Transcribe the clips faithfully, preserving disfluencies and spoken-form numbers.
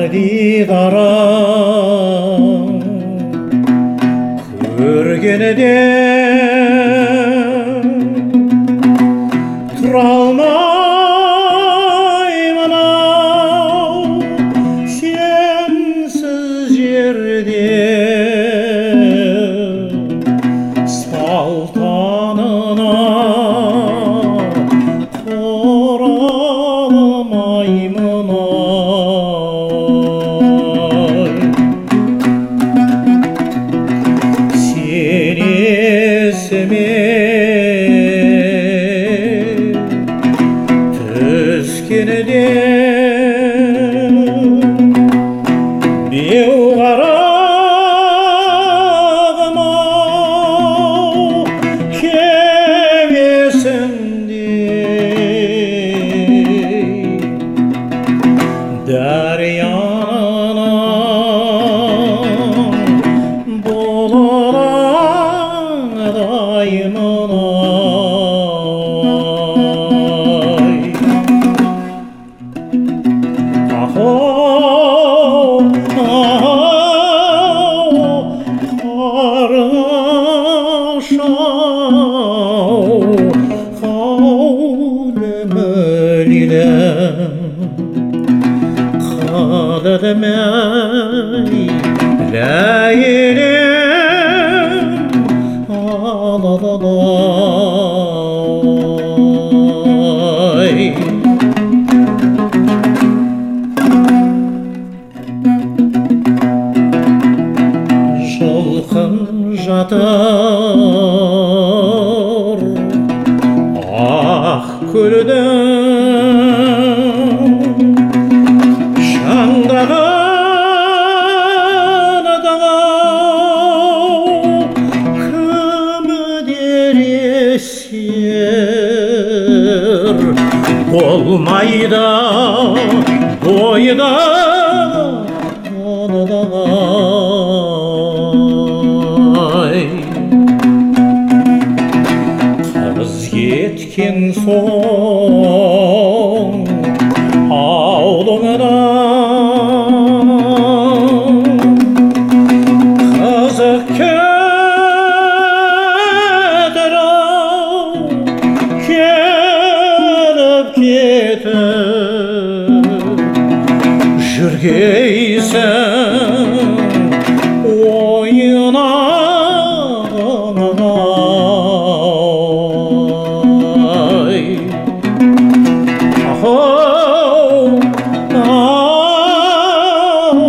дидарың көргенде тұра алмаймын ау сенсіз жерде салтанына тұра алмаймын ай сен есіме түскенде беу қарағым ау кемесіндей дарияның болараңдаймын ай ахоу қарашау қаулым лилем қадырмай ләйлем алалалай жылқын жатыр ақ көлдің шаңдаған дау кім дер есер болмайды бойда қыз кеткен соң аулыңнан қызық кетір-ау келіп кетіп жүргейсің ойнағын ай ахоу ау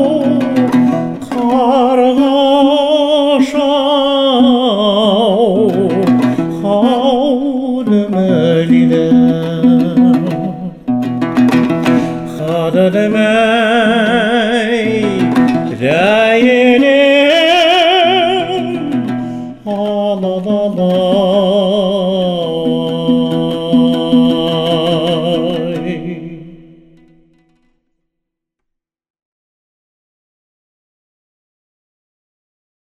қарғашау қаулым лилем қадырмай ләйлем алалалай